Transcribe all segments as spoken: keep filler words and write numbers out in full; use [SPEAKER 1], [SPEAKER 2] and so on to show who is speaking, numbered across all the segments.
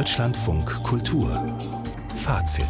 [SPEAKER 1] Deutschlandfunk Kultur Fazit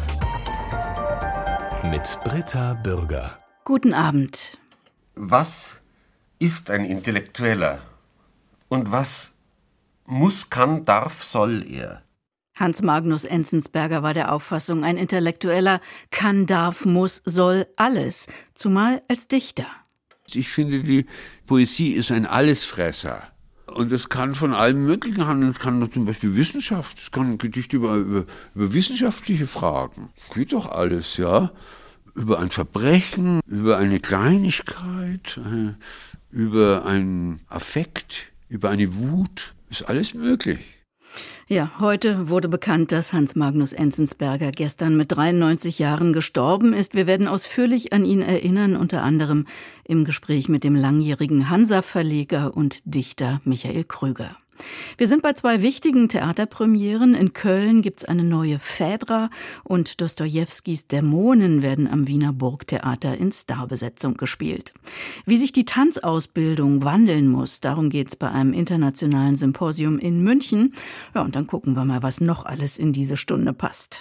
[SPEAKER 1] mit Britta Bürger.
[SPEAKER 2] Guten Abend.
[SPEAKER 3] Was ist ein Intellektueller? Und was muss, kann, darf, soll er?
[SPEAKER 2] Hans Magnus Enzensberger war der Auffassung, ein Intellektueller kann, darf, muss, soll alles, zumal als Dichter.
[SPEAKER 4] Ich finde, die Poesie ist ein Allesfresser. Und es kann von allem Möglichen handeln. Es kann zum Beispiel Wissenschaft, es kann Gedichte über, über, über wissenschaftliche Fragen. Geht doch alles, ja. Über ein Verbrechen, über eine Kleinigkeit, äh, über einen Affekt, über eine Wut. Ist alles möglich.
[SPEAKER 2] Ja, heute wurde bekannt, dass Hans Magnus Enzensberger gestern mit dreiundneunzig Jahren gestorben ist. Wir werden ausführlich an ihn erinnern, unter anderem im Gespräch mit dem langjährigen Hansa-Verleger und Dichter Michael Krüger. Wir sind bei zwei wichtigen Theaterpremieren. In Köln gibt's eine neue Phädra und Dostojewskis Dämonen werden am Wiener Burgtheater in Starbesetzung gespielt. Wie sich die Tanzausbildung wandeln muss, darum geht's bei einem internationalen Symposium in München. Ja, und dann gucken wir mal, was noch alles in diese Stunde passt.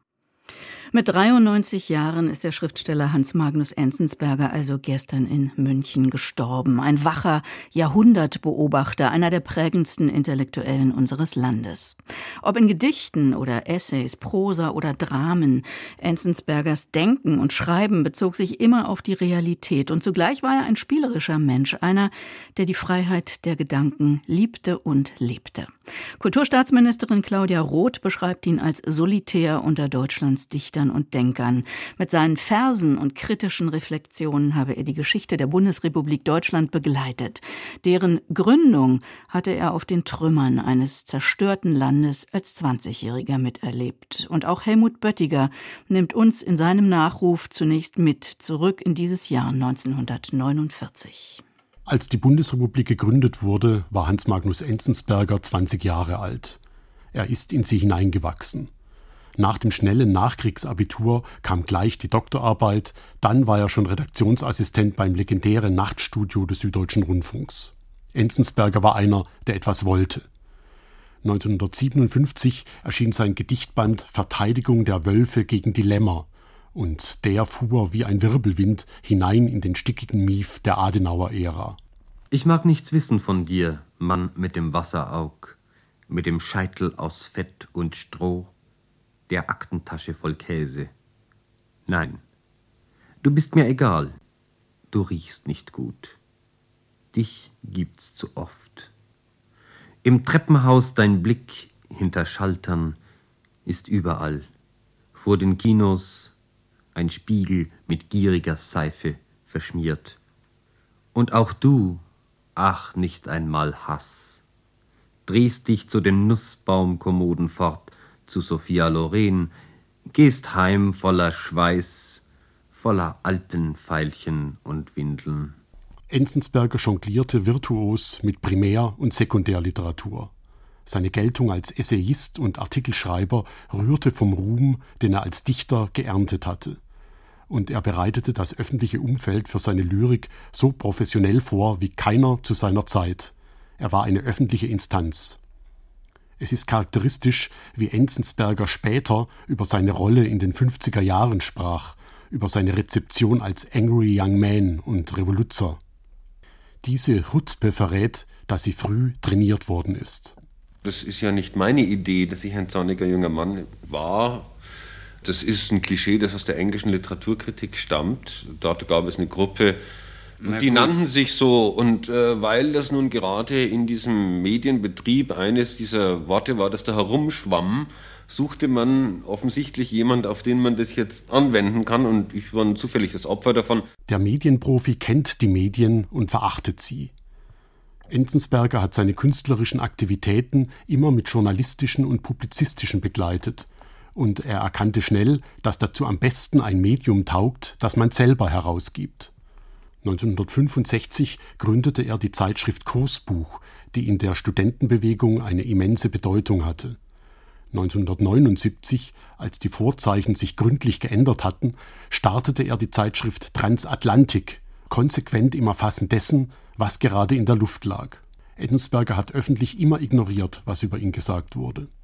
[SPEAKER 2] Mit dreiundneunzig Jahren ist der Schriftsteller Hans Magnus Enzensberger also gestern in München gestorben. Ein wacher Jahrhundertbeobachter, einer der prägendsten Intellektuellen unseres Landes. Ob in Gedichten oder Essays, Prosa oder Dramen, Enzensbergers Denken und Schreiben bezog sich immer auf die Realität. Und zugleich war er ein spielerischer Mensch, einer, der die Freiheit der Gedanken liebte und lebte. Kulturstaatsministerin Claudia Roth beschreibt ihn als solitär unter Deutschlands Dichtern und Denkern. Mit seinen Versen und kritischen Reflexionen habe er die Geschichte der Bundesrepublik Deutschland begleitet. Deren Gründung hatte er auf den Trümmern eines zerstörten Landes als zwanzigjähriger miterlebt. Und auch Helmut Böttiger nimmt uns in seinem Nachruf zunächst mit zurück in dieses Jahr neunzehnhundertneunundvierzig.
[SPEAKER 5] Als die Bundesrepublik gegründet wurde, war Hans Magnus Enzensberger zwanzig Jahre alt. Er ist in sie hineingewachsen. Nach dem schnellen Nachkriegsabitur kam gleich die Doktorarbeit, dann war er schon Redaktionsassistent beim legendären Nachtstudio des Süddeutschen Rundfunks. Enzensberger war einer, der etwas wollte. neunzehnhundertsiebenundfünfzig erschien sein Gedichtband Verteidigung der Wölfe gegen die Lämmer. Und der fuhr wie ein Wirbelwind hinein in den stickigen Mief der Adenauer-Ära.
[SPEAKER 6] Ich mag nichts wissen von dir, Mann mit dem Wasseraug, mit dem Scheitel aus Fett und Stroh, der Aktentasche voll Käse. Nein, du bist mir egal, du riechst nicht gut. Dich gibt's zu oft. Im Treppenhaus dein Blick hinter Schaltern ist überall, vor den Kinos ein Spiegel mit gieriger Seife verschmiert. Und auch du, ach, nicht einmal Hass, drehst dich zu den Nussbaumkommoden fort, zu Sophia Loren, gehst heim voller Schweiß, voller Alpenveilchen und Windeln.
[SPEAKER 5] Enzensberger jonglierte virtuos mit Primär- und Sekundärliteratur. Seine Geltung als Essayist und Artikelschreiber rührte vom Ruhm, den er als Dichter geerntet hatte. Und er bereitete das öffentliche Umfeld für seine Lyrik so professionell vor wie keiner zu seiner Zeit. Er war eine öffentliche Instanz. Es ist charakteristisch, wie Enzensberger später über seine Rolle in den fünfziger Jahren sprach, über seine Rezeption als Angry Young Man und Revoluzer. Diese Chutzpe verrät, dass sie früh trainiert worden ist.
[SPEAKER 3] Das ist ja nicht meine Idee, dass ich ein zorniger junger Mann war. Das ist ein Klischee, das aus der englischen Literaturkritik stammt. Dort gab es eine Gruppe, und die nannten sich so. Und äh, weil das nun gerade in diesem Medienbetrieb eines dieser Worte war, das da herumschwamm, suchte man offensichtlich jemand, auf den man das jetzt anwenden kann. Und ich war zufällig das Opfer davon.
[SPEAKER 5] Der Medienprofi kennt die Medien und verachtet sie. Enzensberger hat seine künstlerischen Aktivitäten immer mit journalistischen und publizistischen begleitet. Und er erkannte schnell, dass dazu am besten ein Medium taugt, das man selber herausgibt. neunzehnhundertfünfundsechzig gründete er die Zeitschrift Kursbuch, die in der Studentenbewegung eine immense Bedeutung hatte. neunzehnhundertneunundsiebzig, als die Vorzeichen sich gründlich geändert hatten, startete er die Zeitschrift Transatlantik, konsequent im Erfassen dessen, was gerade in der Luft lag. Enzensberger hat öffentlich immer ignoriert, was über ihn gesagt wurde.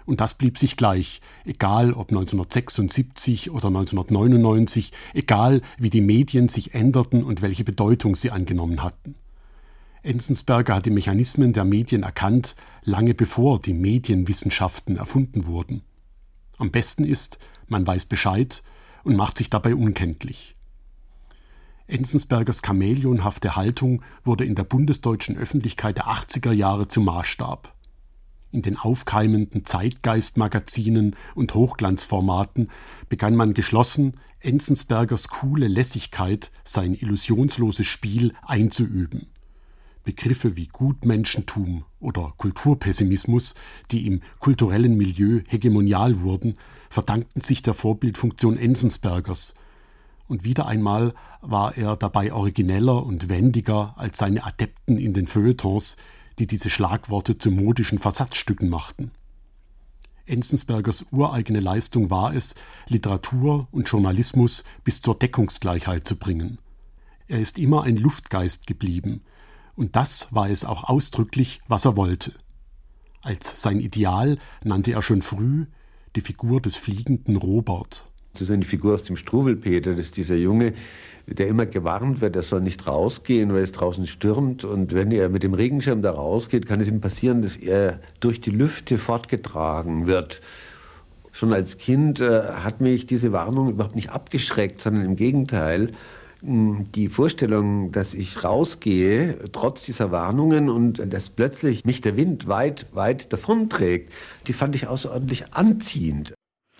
[SPEAKER 5] Und das blieb sich gleich, egal ob neunzehnhundertsechsundsiebzig oder neunzehnhundertneunundneunzig, egal wie die Medien sich änderten und welche Bedeutung sie angenommen hatten. Enzensberger hat die Mechanismen der Medien erkannt, lange bevor die Medienwissenschaften erfunden wurden. Am besten ist, man weiß Bescheid und macht sich dabei unkenntlich. Enzensbergers chamäleonhafte Haltung wurde in der bundesdeutschen Öffentlichkeit der achtziger Jahre zum Maßstab. In den aufkeimenden Zeitgeist-Magazinen und Hochglanzformaten begann man geschlossen, Enzensbergers coole Lässigkeit, sein illusionsloses Spiel einzuüben. Begriffe wie Gutmenschentum oder Kulturpessimismus, die im kulturellen Milieu hegemonial wurden, verdankten sich der Vorbildfunktion Enzensbergers. Und wieder einmal war er dabei origineller und wendiger als seine Adepten in den Feuilletons, die diese Schlagworte zu modischen Versatzstücken machten. Enzensbergers ureigene Leistung war es, Literatur und Journalismus bis zur Deckungsgleichheit zu bringen. Er ist immer ein Luftgeist geblieben, und das war es auch ausdrücklich, was er wollte. Als sein Ideal nannte er schon früh die Figur des fliegenden Robert.
[SPEAKER 3] Das ist eine Figur aus dem Struwwelpeter, das ist dieser Junge, der immer gewarnt wird, er soll nicht rausgehen, weil es draußen stürmt. Und wenn er mit dem Regenschirm da rausgeht, kann es ihm passieren, dass er durch die Lüfte fortgetragen wird. Schon als Kind äh, hat mich diese Warnung überhaupt nicht abgeschreckt, sondern im Gegenteil. Die Vorstellung, dass ich rausgehe, trotz dieser Warnungen, und dass plötzlich mich der Wind weit, weit davonträgt, die fand ich außerordentlich anziehend.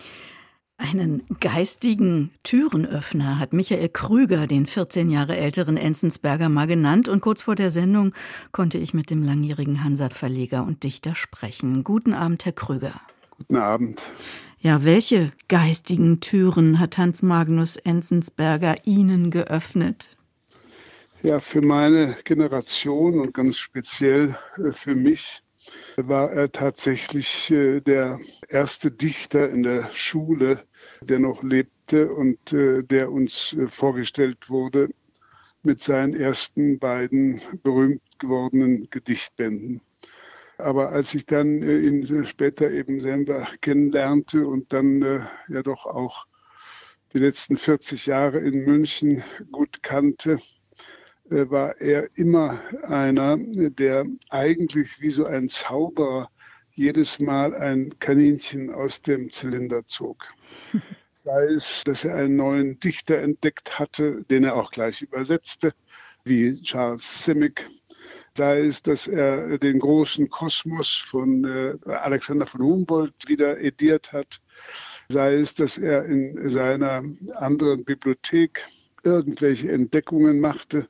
[SPEAKER 2] Einen geistigen Türenöffner hat Michael Krüger den vierzehn Jahre älteren Enzensberger mal genannt, und kurz vor der Sendung konnte ich mit dem langjährigen Hansa-Verleger und Dichter sprechen. Guten Abend, Herr Krüger.
[SPEAKER 7] Guten Abend.
[SPEAKER 2] Ja, welche geistigen Türen hat Hans Magnus Enzensberger Ihnen geöffnet?
[SPEAKER 7] Ja, für meine Generation und ganz speziell für mich war er tatsächlich der erste Dichter in der Schule, der noch lebte und der uns vorgestellt wurde mit seinen ersten beiden berühmt gewordenen Gedichtbänden. Aber als ich dann äh, ihn später eben selber kennenlernte und dann äh, ja doch auch die letzten vierzig Jahre in München gut kannte, äh, war er immer einer, der eigentlich wie so ein Zauberer jedes Mal ein Kaninchen aus dem Zylinder zog. Sei es, dass er einen neuen Dichter entdeckt hatte, den er auch gleich übersetzte, wie Charles Simic. Sei es, dass er den großen Kosmos von äh, Alexander von Humboldt wieder ediert hat. Sei es, dass er in seiner anderen Bibliothek irgendwelche Entdeckungen machte.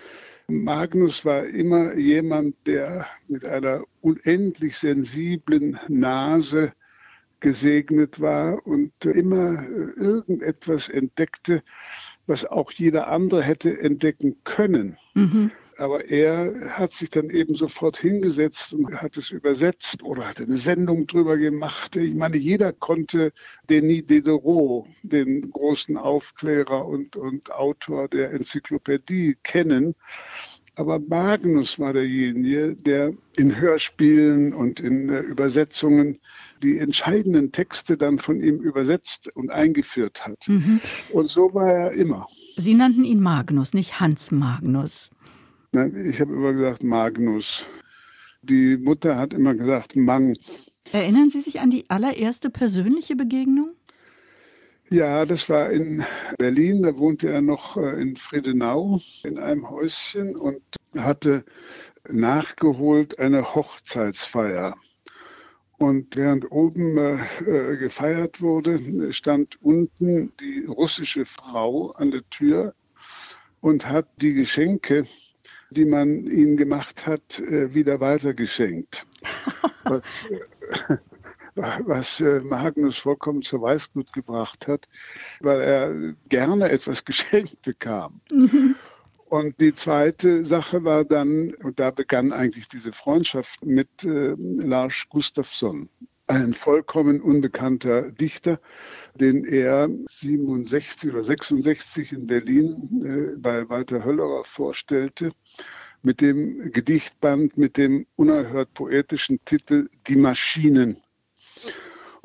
[SPEAKER 7] Magnus war immer jemand, der mit einer unendlich sensiblen Nase gesegnet war und immer irgendetwas entdeckte, was auch jeder andere hätte entdecken können. Mhm. Aber er hat sich dann eben sofort hingesetzt und hat es übersetzt oder hat eine Sendung drüber gemacht. Ich meine, jeder konnte Denis Diderot, den großen Aufklärer und, und Autor der Enzyklopädie, kennen. Aber Magnus war derjenige, der in Hörspielen und in äh, Übersetzungen die entscheidenden Texte dann von ihm übersetzt und eingeführt hat. Mhm. Und so war er immer.
[SPEAKER 2] Sie nannten ihn Magnus, nicht Hans Magnus.
[SPEAKER 7] Nein, ich habe immer gesagt Magnus. Die Mutter hat immer gesagt Mang.
[SPEAKER 2] Erinnern Sie sich an die allererste persönliche Begegnung?
[SPEAKER 7] Ja, das war in Berlin. Da wohnte er noch in Friedenau in einem Häuschen und hatte nachgeholt eine Hochzeitsfeier. Und während oben äh, gefeiert wurde, stand unten die russische Frau an der Tür und hat die Geschenke, die man ihnen gemacht hat, wieder weitergeschenkt. was was Magnus vollkommen zur Weißglut gebracht hat, weil er gerne etwas geschenkt bekam. Mhm. Und die zweite Sache war dann, und da begann eigentlich diese Freundschaft mit äh, Lars Gustafsson, ein vollkommen unbekannter Dichter, den er siebenundsechzig oder sechsundsechzig in Berlin äh, bei Walter Höllerer vorstellte, mit dem Gedichtband mit dem unerhört poetischen Titel Die Maschinen.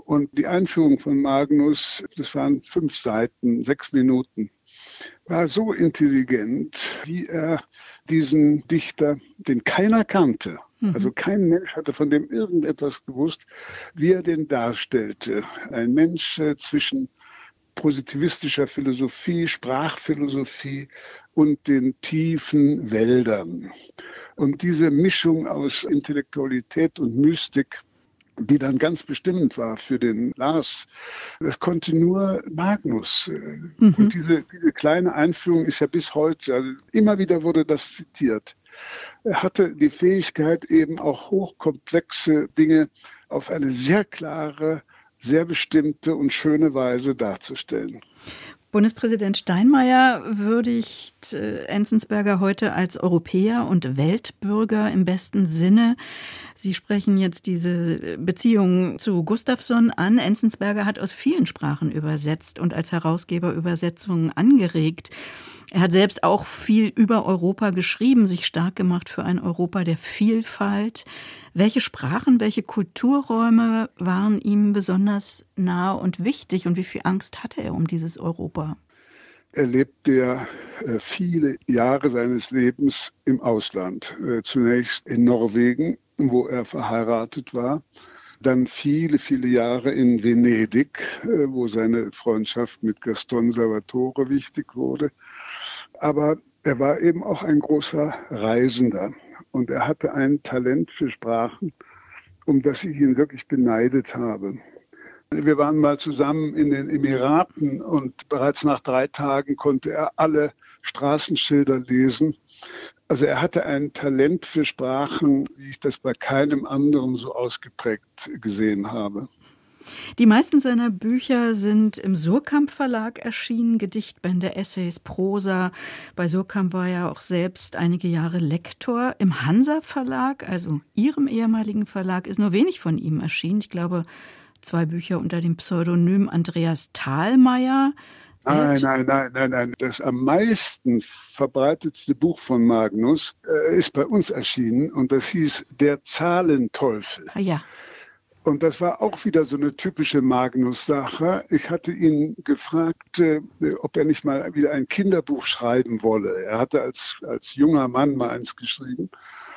[SPEAKER 7] Und die Einführung von Magnus, das waren fünf Seiten, sechs Minuten, war so intelligent, wie er diesen Dichter, den keiner kannte, mhm. also kein Mensch hatte von dem irgendetwas gewusst, wie er den darstellte. Ein Mensch äh, zwischen positivistischer Philosophie, Sprachphilosophie und den tiefen Wäldern. Und diese Mischung aus Intellektualität und Mystik, die dann ganz bestimmend war für den Lars, das konnte nur Magnus. Mhm. Und diese, diese kleine Einführung ist ja bis heute, also immer wieder wurde das zitiert. Er hatte die Fähigkeit, eben auch hochkomplexe Dinge auf eine sehr klare, sehr bestimmte und schöne Weise darzustellen.
[SPEAKER 2] Bundespräsident Steinmeier würdigt äh, Enzensberger heute als Europäer und Weltbürger im besten Sinne. Sie sprechen jetzt diese Beziehung zu Gustafsson an. Enzensberger hat aus vielen Sprachen übersetzt und als Herausgeber Übersetzungen angeregt. Er hat selbst auch viel über Europa geschrieben, sich stark gemacht für ein Europa der Vielfalt. Welche Sprachen, welche Kulturräume waren ihm besonders nah und wichtig und wie viel Angst hatte er um dieses Europa?
[SPEAKER 7] Er lebte ja viele Jahre seines Lebens im Ausland. Zunächst in Norwegen, wo er verheiratet war. Dann viele, viele Jahre in Venedig, wo seine Freundschaft mit Gaston Salvatore wichtig wurde. Aber er war eben auch ein großer Reisender und er hatte ein Talent für Sprachen, um das ich ihn wirklich beneidet habe. Wir waren mal zusammen in den Emiraten und bereits nach drei Tagen konnte er alle Straßenschilder lesen. Also er hatte ein Talent für Sprachen, wie ich das bei keinem anderen so ausgeprägt gesehen habe.
[SPEAKER 2] Die meisten seiner Bücher sind im Suhrkamp Verlag erschienen, Gedichtbände, Essays, Prosa. Bei Suhrkamp war er auch selbst einige Jahre Lektor. Im Hansa Verlag, also Ihrem ehemaligen Verlag, ist nur wenig von ihm erschienen. Ich glaube, zwei Bücher unter dem Pseudonym Andreas Thalmeier.
[SPEAKER 7] Nein, nein, nein, nein, nein. Das am meisten verbreitetste Buch von Magnus äh, ist bei uns erschienen und das hieß Der Zahlenteufel.
[SPEAKER 2] Ah, ja.
[SPEAKER 7] Und das war auch wieder so eine typische Magnus-Sache. Ich hatte ihn gefragt, äh, ob er nicht mal wieder ein Kinderbuch schreiben wolle. Er hatte als, als junger Mann mal eins geschrieben.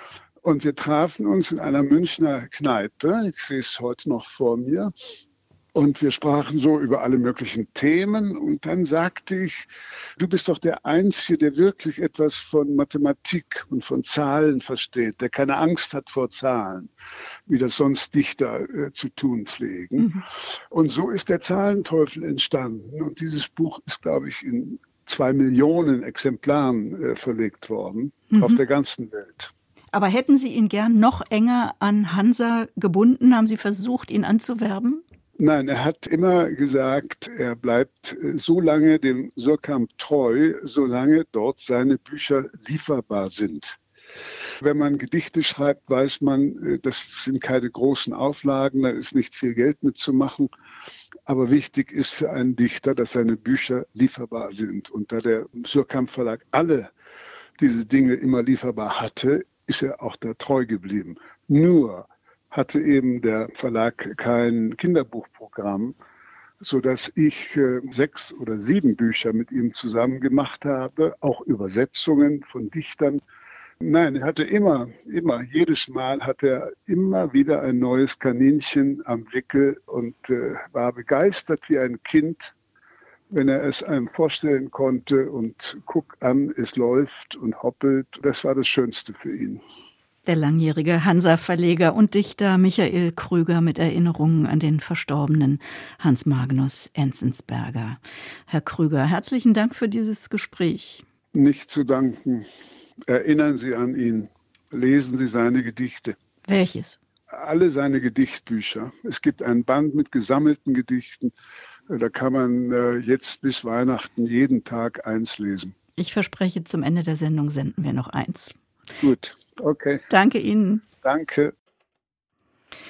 [SPEAKER 7] Und wir trafen uns in einer Münchner Kneipe. Ich sehe es heute noch vor mir. Und wir sprachen so über alle möglichen Themen. Und dann sagte ich, du bist doch der Einzige, der wirklich etwas von Mathematik und von Zahlen versteht, der keine Angst hat vor Zahlen, wie das sonst Dichter äh, zu tun pflegen. Mhm. Und so ist der Zahlenteufel entstanden. Und dieses Buch ist, glaube ich, in zwei Millionen Exemplaren äh, verlegt worden, mhm. auf der ganzen Welt.
[SPEAKER 2] Aber hätten Sie ihn gern noch enger an Hansa gebunden? Haben Sie versucht, ihn anzuwerben?
[SPEAKER 7] Nein, er hat immer gesagt, er bleibt so lange dem Suhrkamp treu, solange dort seine Bücher lieferbar sind. Wenn man Gedichte schreibt, weiß man, das sind keine großen Auflagen, da ist nicht viel Geld mitzumachen. Aber wichtig ist für einen Dichter, dass seine Bücher lieferbar sind. Und da der Suhrkamp Verlag alle diese Dinge immer lieferbar hatte, ist er auch da treu geblieben. Nur hatte eben der Verlag kein Kinderbuchprogramm, sodass ich äh, sechs oder sieben Bücher mit ihm zusammen gemacht habe, auch Übersetzungen von Dichtern. Nein, er hatte immer, immer, jedes Mal hat er immer wieder ein neues Kaninchen am Wickel und äh, war begeistert wie ein Kind, wenn er es einem vorstellen konnte und guck an, es läuft und hoppelt. Das war das Schönste für ihn.
[SPEAKER 2] Der langjährige Hansa-Verleger und Dichter Michael Krüger mit Erinnerungen an den verstorbenen Hans Magnus Enzensberger. Herr Krüger, herzlichen Dank für dieses Gespräch.
[SPEAKER 7] Nicht zu danken. Erinnern Sie an ihn. Lesen Sie seine Gedichte.
[SPEAKER 2] Welches?
[SPEAKER 7] Alle seine Gedichtbücher. Es gibt ein Band mit gesammelten Gedichten. Da kann man jetzt bis Weihnachten jeden Tag eins lesen.
[SPEAKER 2] Ich verspreche, zum Ende der Sendung senden wir noch eins.
[SPEAKER 7] Gut, okay.
[SPEAKER 2] Danke Ihnen.
[SPEAKER 7] Danke.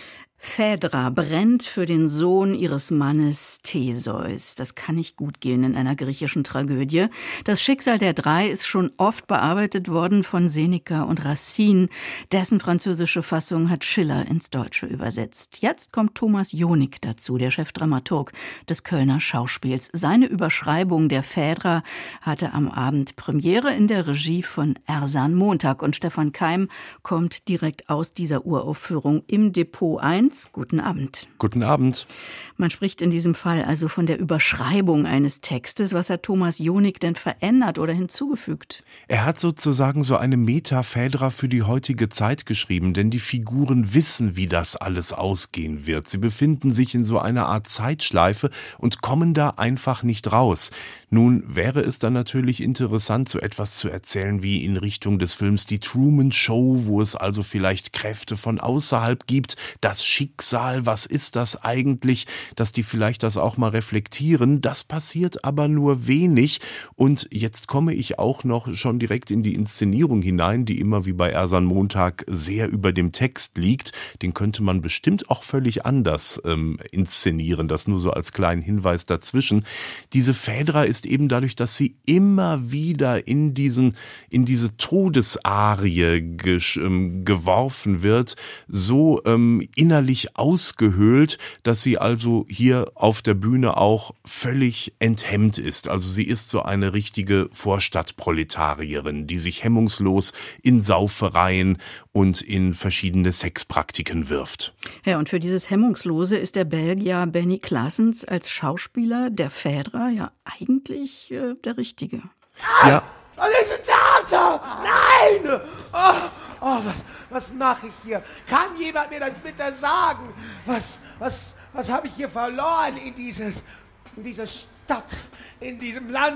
[SPEAKER 2] Phaedra brennt für den Sohn ihres Mannes Theseus. Das kann nicht gut gehen in einer griechischen Tragödie. Das Schicksal der drei ist schon oft bearbeitet worden von Seneca und Racine. Dessen französische Fassung hat Schiller ins Deutsche übersetzt. Jetzt kommt Thomas Jonig dazu, der Chefdramaturg des Kölner Schauspiels. Seine Überschreibung der Phaedra hatte am Abend Premiere in der Regie von Ersan Montag. Und Stefan Keim kommt direkt aus dieser Uraufführung im Depot eins. Guten Abend.
[SPEAKER 8] Guten Abend.
[SPEAKER 2] Man spricht in diesem Fall also von der Überschreibung eines Textes. Was hat Thomas Jonig denn verändert oder hinzugefügt?
[SPEAKER 8] Er hat sozusagen so eine Meta-Phaedra für die heutige Zeit geschrieben, denn die Figuren wissen, wie das alles ausgehen wird. Sie befinden sich in so einer Art Zeitschleife und kommen da einfach nicht raus. Nun wäre es dann natürlich interessant, so etwas zu erzählen wie in Richtung des Films Die Truman Show, wo es also vielleicht Kräfte von außerhalb gibt, das Schicksal, was ist das eigentlich, dass die vielleicht das auch mal reflektieren. Das passiert aber nur wenig. Und jetzt komme ich auch noch schon direkt in die Inszenierung hinein, die immer wie bei Ersan Montag sehr über dem Text liegt. Den könnte man bestimmt auch völlig anders ähm, inszenieren. Das nur so als kleinen Hinweis dazwischen. Diese Phaedra ist eben dadurch, dass sie immer wieder in diesen, in diese Todesarie gesch, ähm, geworfen wird, so ähm, innerlich ausgehöhlt, dass sie also hier auf der Bühne auch völlig enthemmt ist. Also sie ist so eine richtige Vorstadtproletarierin, die sich hemmungslos in Saufereien und in verschiedene Sexpraktiken wirft.
[SPEAKER 2] Ja, und für dieses Hemmungslose ist der Belgier Benny Claessens als Schauspieler der Phaedra ja eigentlich äh, der Richtige.
[SPEAKER 8] Ja.
[SPEAKER 9] Das ist ein Theater! Nein! Oh, oh was, was mache ich hier? Kann jemand mir das bitte sagen? Was, was, was habe ich hier verloren in, dieses, in dieser Stadt, in diesem Land,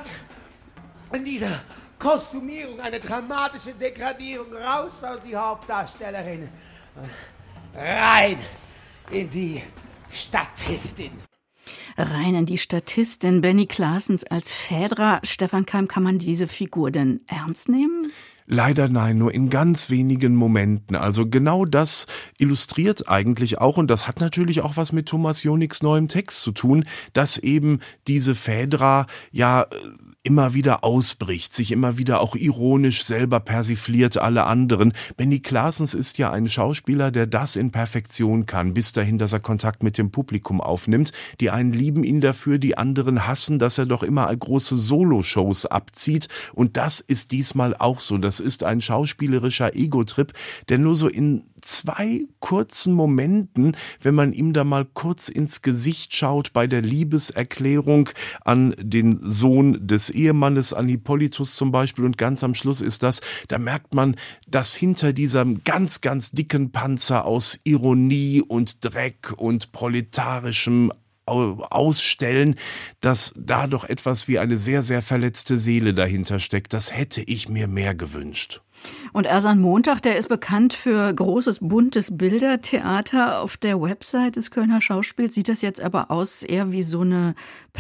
[SPEAKER 9] in dieser Kostümierung, eine dramatische Degradierung? Raus aus die Hauptdarstellerin. Rein in die Statistin.
[SPEAKER 2] Rein in die Statistin Benny Claessens als Phaedra. Stefan Keim, kann man diese Figur denn ernst nehmen?
[SPEAKER 8] Leider nein, nur in ganz wenigen Momenten. Also genau das illustriert eigentlich auch, und das hat natürlich auch was mit Thomas Jonigs neuem Text zu tun, dass eben diese Phaedra ja immer wieder ausbricht, sich immer wieder auch ironisch selber persifliert alle anderen. Benny Claessens ist ja ein Schauspieler, der das in Perfektion kann, bis dahin, dass er Kontakt mit dem Publikum aufnimmt. Die einen lieben ihn dafür, die anderen hassen, dass er doch immer große Solo-Shows abzieht. Und das ist diesmal auch so. Das ist ein schauspielerischer Ego-Trip, der nur so in zwei kurzen Momenten, wenn man ihm da mal kurz ins Gesicht schaut bei der Liebeserklärung an den Sohn des Ehemannes, an Hippolytus zum Beispiel, und ganz am Schluss ist das, da merkt man, dass hinter diesem ganz, ganz dicken Panzer aus Ironie und Dreck und proletarischem Ausstellen, dass da doch etwas wie eine sehr, sehr verletzte Seele dahinter steckt. Das hätte ich mir mehr gewünscht.
[SPEAKER 2] Und Ersan Montag, der ist bekannt für großes, buntes Bildertheater. Auf der Website des Kölner Schauspiels sieht das jetzt aber aus eher wie so eine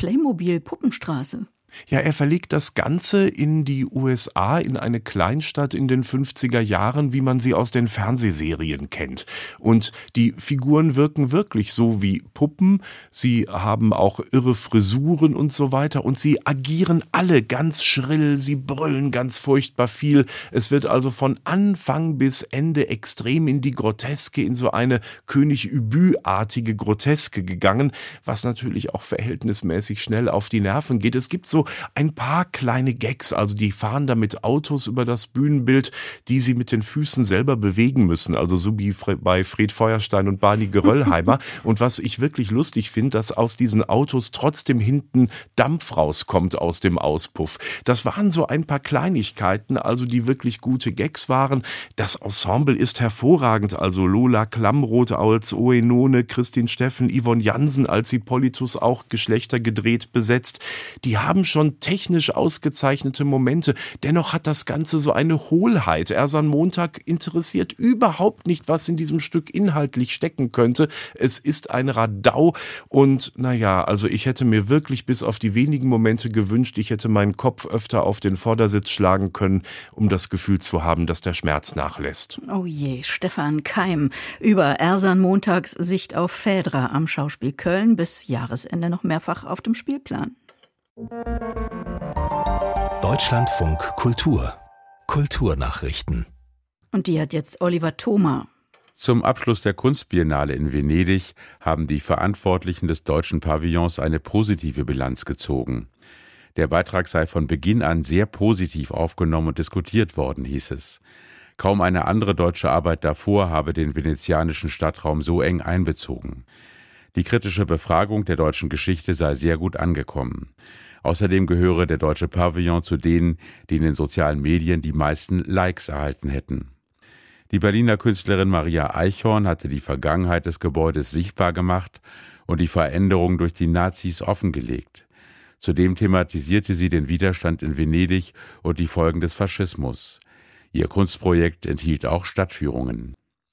[SPEAKER 2] Playmobil-Puppenstraße.
[SPEAKER 8] Ja, er verlegt das Ganze in die U S A, in eine Kleinstadt in den fünfziger Jahren, wie man sie aus den Fernsehserien kennt. Und die Figuren wirken wirklich so wie Puppen. Sie haben auch irre Frisuren und so weiter. Und sie agieren alle ganz schrill. Sie brüllen ganz furchtbar viel. Es wird also von Anfang bis Ende extrem in die Groteske, in so eine König Übü-artige Groteske gegangen, was natürlich auch verhältnismäßig schnell auf die Nerven geht. Es gibt so ein paar kleine Gags, also die fahren da mit Autos über das Bühnenbild, die sie mit den Füßen selber bewegen müssen, also so wie bei Fred Feuerstein und Barney Geröllheimer. Und was ich wirklich lustig finde, dass aus diesen Autos trotzdem hinten Dampf rauskommt aus dem Auspuff. Das waren so ein paar Kleinigkeiten, also die wirklich gute Gags waren. Das Ensemble ist hervorragend, also Lola Klamroth als Oenone, Christine Steffen, Yvonne Jansen als Hippolytus, auch geschlechtergedreht besetzt. Die haben schon technisch ausgezeichnete Momente. Dennoch hat das Ganze so eine Hohlheit. Ersan Montag interessiert überhaupt nicht, was in diesem Stück inhaltlich stecken könnte. Es ist ein Radau und naja, also ich hätte mir wirklich bis auf die wenigen Momente gewünscht, ich hätte meinen Kopf öfter auf den Vordersitz schlagen können, um das Gefühl zu haben, dass der Schmerz nachlässt.
[SPEAKER 2] Oh je, Stefan Keim über Ersan Montags Sicht auf Phädra am Schauspiel Köln, bis Jahresende noch mehrfach auf dem Spielplan.
[SPEAKER 1] Deutschlandfunk Kultur. Kulturnachrichten.
[SPEAKER 2] Und die hat jetzt Oliver Thoma.
[SPEAKER 10] Zum Abschluss der Kunstbiennale in Venedig haben die Verantwortlichen des deutschen Pavillons eine positive Bilanz gezogen. Der Beitrag sei von Beginn an sehr positiv aufgenommen und diskutiert worden, hieß es. Kaum eine andere deutsche Arbeit davor habe den venezianischen Stadtraum so eng einbezogen. Die kritische Befragung der deutschen Geschichte sei sehr gut angekommen. Außerdem gehöre der deutsche Pavillon zu denen, die in den sozialen Medien die meisten Likes erhalten hätten. Die Berliner Künstlerin Maria Eichhorn hatte die Vergangenheit des Gebäudes sichtbar gemacht und die Veränderung durch die Nazis offengelegt. Zudem thematisierte sie den Widerstand in Venedig und die Folgen des Faschismus. Ihr Kunstprojekt enthielt auch Stadtführungen.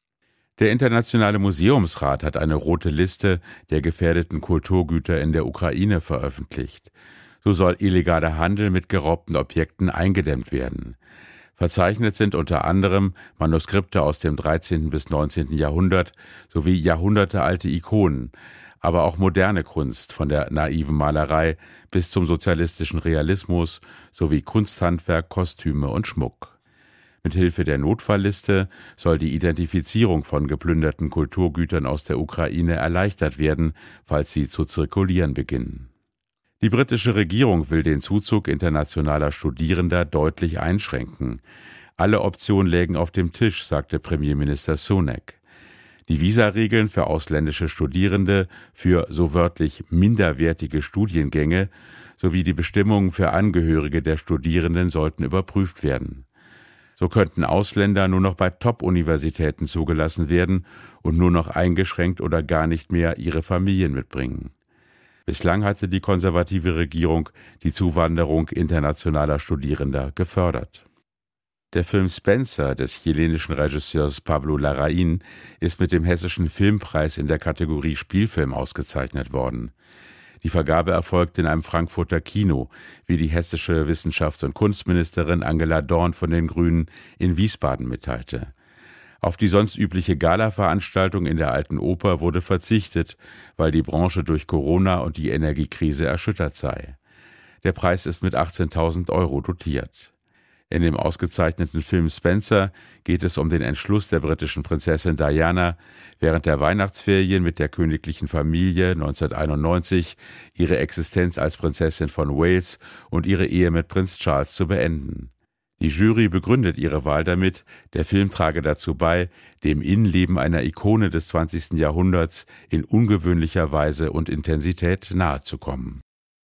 [SPEAKER 10] Der Internationale Museumsrat hat eine rote Liste der gefährdeten Kulturgüter in der Ukraine veröffentlicht. So soll illegaler Handel mit geraubten Objekten eingedämmt werden. Verzeichnet sind unter anderem Manuskripte aus dem dreizehnten bis neunzehnten Jahrhundert sowie jahrhundertealte Ikonen, aber auch moderne Kunst von der naiven Malerei bis zum sozialistischen Realismus sowie Kunsthandwerk, Kostüme und Schmuck. Mithilfe der Notfallliste soll die Identifizierung von geplünderten Kulturgütern aus der Ukraine erleichtert werden, falls sie zu zirkulieren beginnen. Die britische Regierung will den Zuzug internationaler Studierender deutlich einschränken. Alle Optionen lägen auf dem Tisch, sagte Premierminister Sunak. Die Visaregeln für ausländische Studierende für so wörtlich minderwertige Studiengänge sowie die Bestimmungen für Angehörige der Studierenden sollten überprüft werden. So könnten Ausländer nur noch bei Top-Universitäten zugelassen werden und nur noch eingeschränkt oder gar nicht mehr ihre Familien mitbringen. Bislang hatte die konservative Regierung die Zuwanderung internationaler Studierender gefördert. Der Film Spencer des chilenischen Regisseurs Pablo Larraín ist mit dem Hessischen Filmpreis in der Kategorie Spielfilm ausgezeichnet worden. Die Vergabe erfolgte in einem Frankfurter Kino, wie die hessische Wissenschafts- und Kunstministerin Angela Dorn von den Grünen in Wiesbaden mitteilte. Auf die sonst übliche Gala-Veranstaltung in der Alten Oper wurde verzichtet, weil die Branche durch Corona und die Energiekrise erschüttert sei. Der Preis ist mit achtzehntausend Euro dotiert. In dem ausgezeichneten Film Spencer geht es um den Entschluss der britischen Prinzessin Diana, während der Weihnachtsferien mit der königlichen Familie neunzehnhunderteinundneunzig ihre Existenz als Prinzessin von Wales und ihre Ehe mit Prinz Charles zu beenden. Die Jury begründet ihre Wahl damit, der Film trage dazu bei, dem Innenleben einer Ikone des zwanzigsten Jahrhunderts in ungewöhnlicher Weise und Intensität nahezukommen.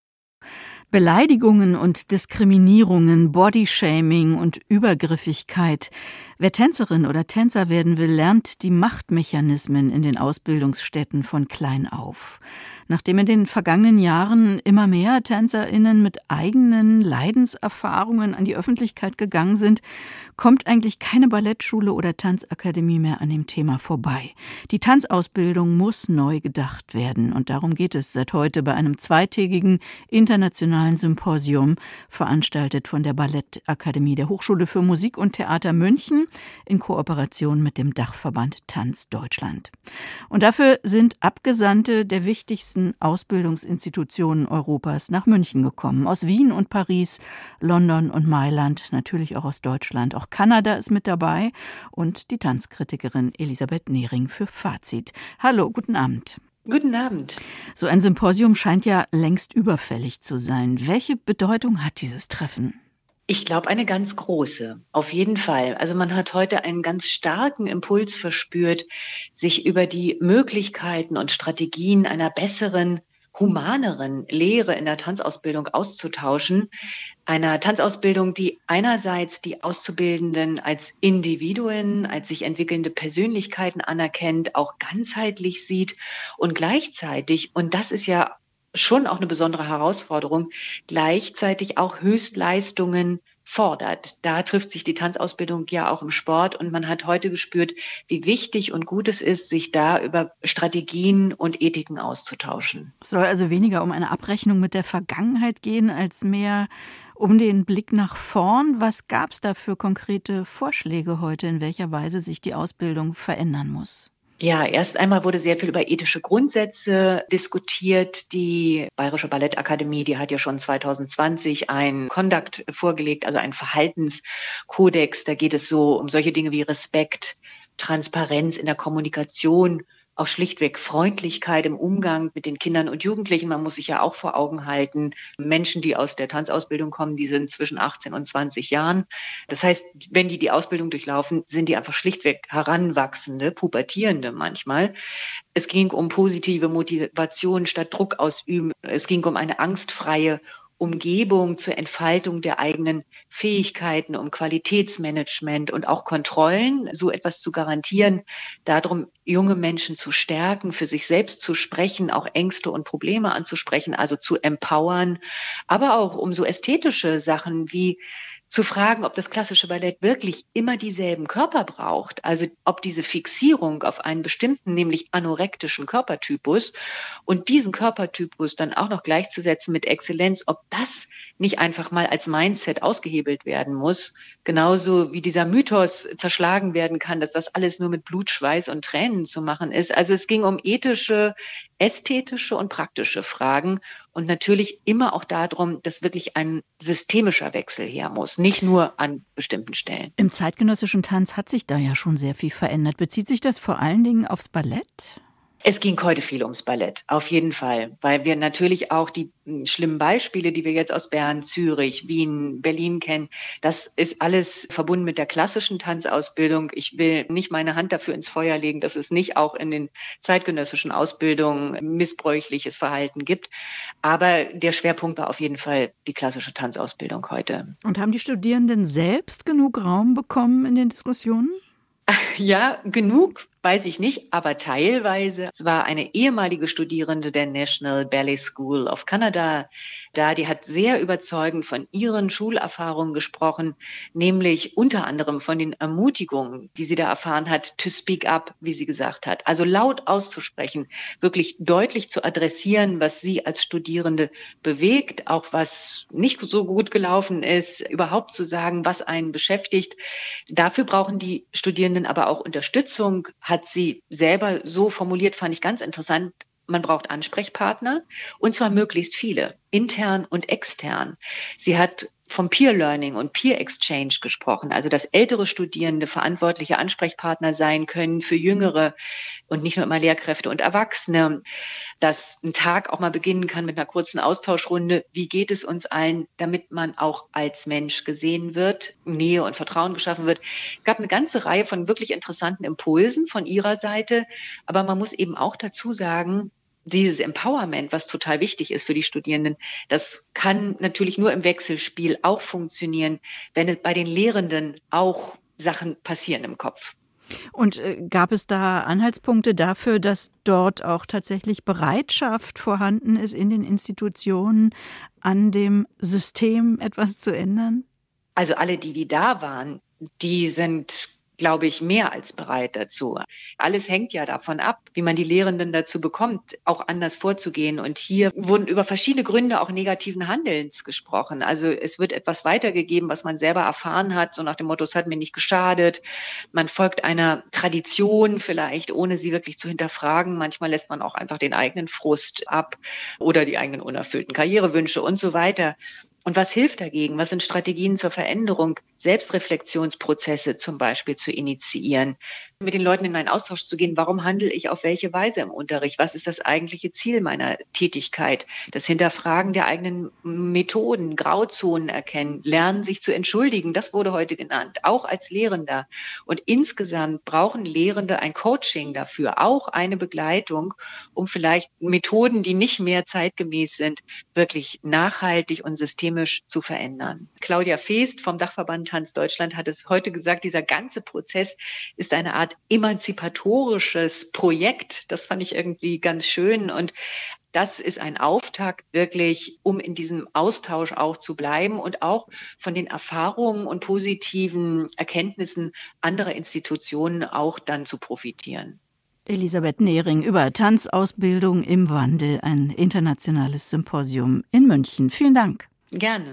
[SPEAKER 2] Beleidigungen und Diskriminierungen, Bodyshaming und Übergriffigkeit. Wer Tänzerin oder Tänzer werden will, lernt die Machtmechanismen in den Ausbildungsstätten von klein auf. Nachdem in den vergangenen Jahren immer mehr TänzerInnen mit eigenen Leidenserfahrungen an die Öffentlichkeit gegangen sind, kommt eigentlich keine Ballettschule oder Tanzakademie mehr an dem Thema vorbei. Die Tanzausbildung muss neu gedacht werden und darum geht es seit heute bei einem zweitägigen internationalen Symposium, veranstaltet von der Ballettakademie der Hochschule für Musik und Theater München in Kooperation mit dem Dachverband Tanz Deutschland. Und dafür sind Abgesandte der wichtigsten Ausbildungsinstitutionen Europas nach München gekommen. Aus Wien und Paris, London und Mailand, natürlich auch aus Deutschland. Auch Kanada ist mit dabei und die Tanzkritikerin Elisabeth Nehring für Fazit. Hallo, guten Abend.
[SPEAKER 11] Guten Abend.
[SPEAKER 2] So ein Symposium scheint ja längst überfällig zu sein. Welche Bedeutung hat dieses Treffen?
[SPEAKER 11] Ich glaube, eine ganz große, auf jeden Fall. Also man hat heute einen ganz starken Impuls verspürt, sich über die Möglichkeiten und Strategien einer besseren, humaneren Lehre in der Tanzausbildung auszutauschen. Einer Tanzausbildung, die einerseits die Auszubildenden als Individuen, als sich entwickelnde Persönlichkeiten anerkennt, auch ganzheitlich sieht und gleichzeitig, und das ist ja schon auch eine besondere Herausforderung, gleichzeitig auch Höchstleistungen fordert. Da trifft sich die Tanzausbildung ja auch im Sport und man hat heute gespürt, wie wichtig und gut es ist, sich da über Strategien und Ethiken auszutauschen.
[SPEAKER 2] Es soll also weniger um eine Abrechnung mit der Vergangenheit gehen, als mehr um den Blick nach vorn. Was gab es da für konkrete Vorschläge heute, in welcher Weise sich die Ausbildung verändern muss?
[SPEAKER 11] Ja, erst einmal wurde sehr viel über ethische Grundsätze diskutiert. Die Bayerische Ballettakademie, die hat ja schon zwanzig zwanzig ein Conduct vorgelegt, also einen Verhaltenskodex. Da geht es so um solche Dinge wie Respekt, Transparenz in der Kommunikation, auch schlichtweg Freundlichkeit im Umgang mit den Kindern und Jugendlichen. Man muss sich ja auch vor Augen halten, Menschen, die aus der Tanzausbildung kommen, die sind zwischen achtzehn und zwanzig Jahren. Das heißt, wenn die die Ausbildung durchlaufen, sind die einfach schlichtweg Heranwachsende, Pubertierende manchmal. Es ging um positive Motivation statt Druck ausüben. Es ging um eine angstfreie Umgebung zur Entfaltung der eigenen Fähigkeiten, um Qualitätsmanagement und auch Kontrollen, so etwas zu garantieren, darum, junge Menschen zu stärken, für sich selbst zu sprechen, auch Ängste und Probleme anzusprechen, also zu empowern, aber auch um so ästhetische Sachen wie zu fragen, ob das klassische Ballett wirklich immer dieselben Körper braucht, also ob diese Fixierung auf einen bestimmten, nämlich anorektischen Körpertypus und diesen Körpertypus dann auch noch gleichzusetzen mit Exzellenz, ob das nicht einfach mal als Mindset ausgehebelt werden muss, genauso wie dieser Mythos zerschlagen werden kann, dass das alles nur mit Blut, Schweiß und Tränen zu machen ist. Also es ging um ethische, ästhetische und praktische Fragen und natürlich immer auch darum, dass wirklich ein systemischer Wechsel her muss, nicht nur an bestimmten Stellen.
[SPEAKER 2] Im zeitgenössischen Tanz hat sich da ja schon sehr viel verändert. Bezieht sich das vor allen Dingen aufs Ballett?
[SPEAKER 11] Es ging heute viel ums Ballett, auf jeden Fall, weil wir natürlich auch die schlimmen Beispiele, die wir jetzt aus Bern, Zürich, Wien, Berlin kennen, das ist alles verbunden mit der klassischen Tanzausbildung. Ich will nicht meine Hand dafür ins Feuer legen, dass es nicht auch in den zeitgenössischen Ausbildungen missbräuchliches Verhalten gibt. Aber der Schwerpunkt war auf jeden Fall die klassische Tanzausbildung heute.
[SPEAKER 2] Und haben die Studierenden selbst genug Raum bekommen in den Diskussionen?
[SPEAKER 11] Ja, genug, weiß ich nicht, aber teilweise. Es war eine ehemalige Studierende der National Ballet School of Canada da, die hat sehr überzeugend von ihren Schulerfahrungen gesprochen, nämlich unter anderem von den Ermutigungen, die sie da erfahren hat, to speak up, wie sie gesagt hat. Also laut auszusprechen, wirklich deutlich zu adressieren, was sie als Studierende bewegt, auch was nicht so gut gelaufen ist, überhaupt zu sagen, was einen beschäftigt. Dafür brauchen die Studierenden aber auch Unterstützung, hat sie selber so formuliert, fand ich ganz interessant. Man braucht Ansprechpartner, und zwar möglichst viele, intern und extern. Sie hat vom Peer Learning und Peer Exchange gesprochen, also dass ältere Studierende verantwortliche Ansprechpartner sein können für Jüngere und nicht nur immer Lehrkräfte und Erwachsene, dass ein Tag auch mal beginnen kann mit einer kurzen Austauschrunde. Wie geht es uns allen, damit man auch als Mensch gesehen wird, Nähe und Vertrauen geschaffen wird? Es gab eine ganze Reihe von wirklich interessanten Impulsen von ihrer Seite, aber man muss eben auch dazu sagen, dieses Empowerment, was total wichtig ist für die Studierenden, das kann natürlich nur im Wechselspiel auch funktionieren, wenn es bei den Lehrenden auch Sachen passieren im Kopf.
[SPEAKER 2] Und äh, gab es da Anhaltspunkte dafür, dass dort auch tatsächlich Bereitschaft vorhanden ist, in den Institutionen an dem System etwas zu ändern?
[SPEAKER 11] Also alle, die, die da waren, die sind, glaube ich, mehr als bereit dazu. Alles hängt ja davon ab, wie man die Lehrenden dazu bekommt, auch anders vorzugehen. Und hier wurden über verschiedene Gründe auch negativen Handelns gesprochen. Also es wird etwas weitergegeben, was man selber erfahren hat, so nach dem Motto, es hat mir nicht geschadet. Man folgt einer Tradition vielleicht, ohne sie wirklich zu hinterfragen. Manchmal lässt man auch einfach den eigenen Frust ab oder die eigenen unerfüllten Karrierewünsche und so weiter. Und was hilft dagegen? Was sind Strategien zur Veränderung? Selbstreflexionsprozesse zum Beispiel zu initiieren, mit den Leuten in einen Austausch zu gehen. Warum handle ich auf welche Weise im Unterricht? Was ist das eigentliche Ziel meiner Tätigkeit? Das Hinterfragen der eigenen Methoden, Grauzonen erkennen, lernen, sich zu entschuldigen. Das wurde heute genannt, auch als Lehrender. Und insgesamt brauchen Lehrende ein Coaching dafür, auch eine Begleitung, um vielleicht Methoden, die nicht mehr zeitgemäß sind, wirklich nachhaltig und systemisch zu verändern. Claudia Feest vom Dachverband Tanz Deutschland hat es heute gesagt, dieser ganze Prozess ist eine Art emanzipatorisches Projekt. Das fand ich irgendwie ganz schön. Und Das ist ein Auftakt wirklich, um in diesem Austausch auch zu bleiben und auch von den Erfahrungen und positiven Erkenntnissen anderer Institutionen auch dann zu profitieren.
[SPEAKER 2] Elisabeth Nehring über Tanzausbildung im Wandel, ein internationales Symposium in München. Vielen Dank.
[SPEAKER 11] Gerne.